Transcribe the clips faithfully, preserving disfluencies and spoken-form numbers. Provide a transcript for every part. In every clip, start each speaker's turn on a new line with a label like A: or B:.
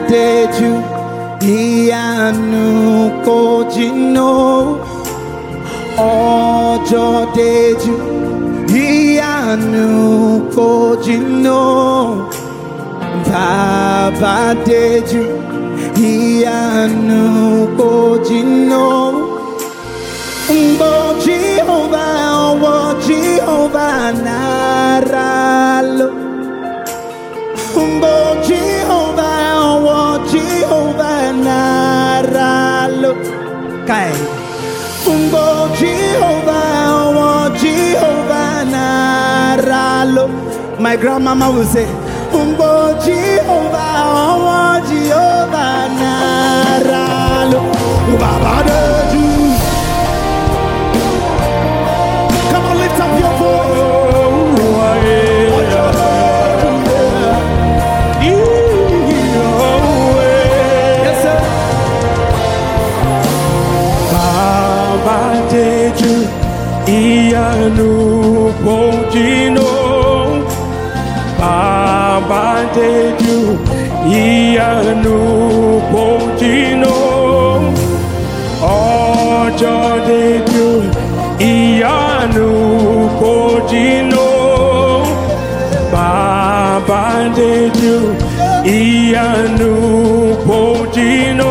A: deju ìyanu kò jìnnà ọjọ́ deju ìyanu kò jìnnà bàbá deju ìyanu kò jìnnà Mbo Jehovah ọwọ́ Jehovah nara lo Mbo Jehovah ọwọ́ Jehovah nara lo Kai Mbo Jehovah ọwọ́ Jehovah nara lo My grandmama will say Mbo Jehovah ọwọ́ Jehovah nara lo Baba deju
B: Ìyanu kò jìnnà Bàbá deju ìyanu kò jìnnà ọjọ́ deju ìyanu kò jìnnà Bàbá deju ìyanu kò jìnnà.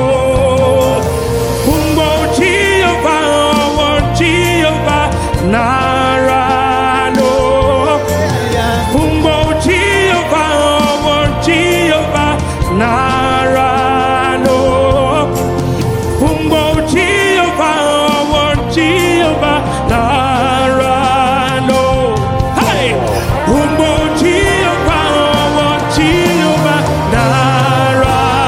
B: Narano Humbo Jehovah ọwọ́ Jehovah Narano Humbo Jehovah ọwọ́ Jehovah Narano Hey Humbo Jehovah ọwọ́ Jehovah Narano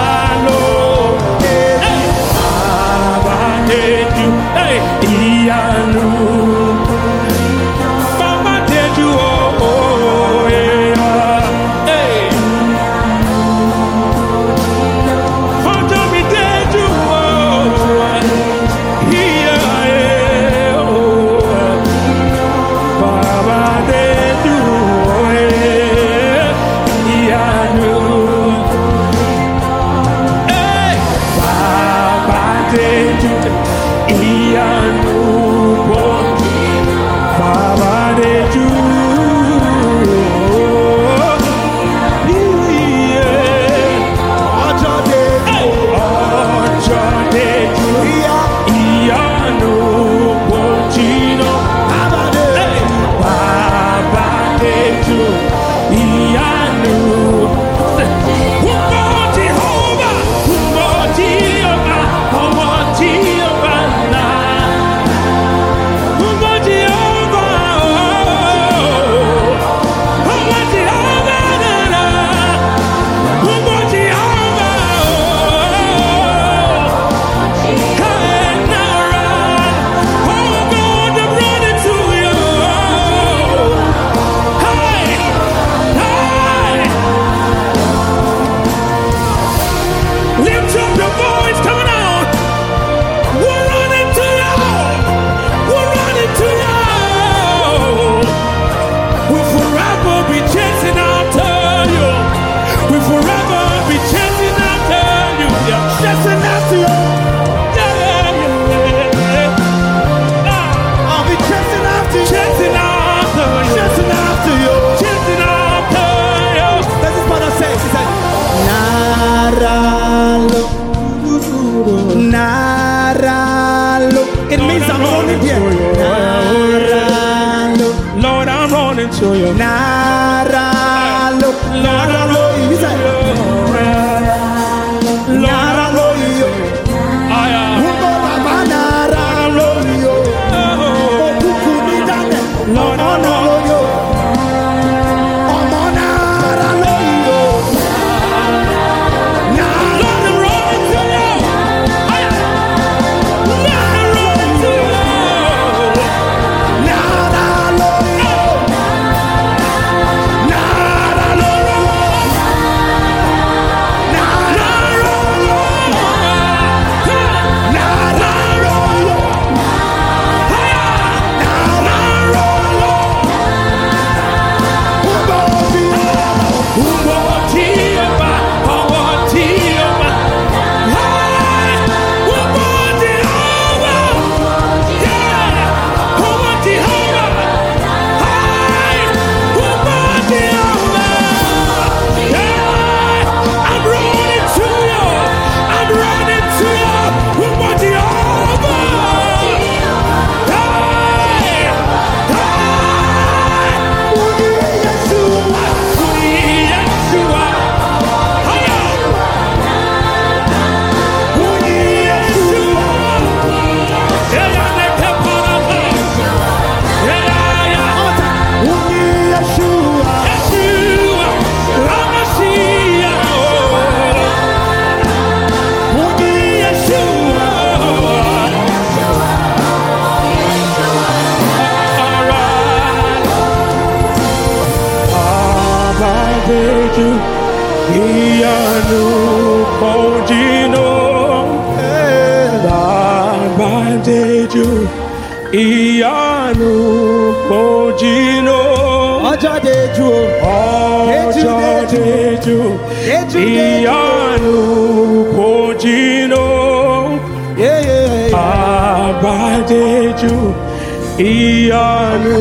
B: Pojino Babandeju Iyanu Pojino
A: Ojodeju
B: Ojodeju Iyanu Pojino Babandeju Iyanu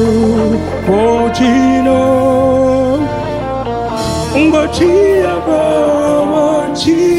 B: Pojino Ngochi Aba Ngochi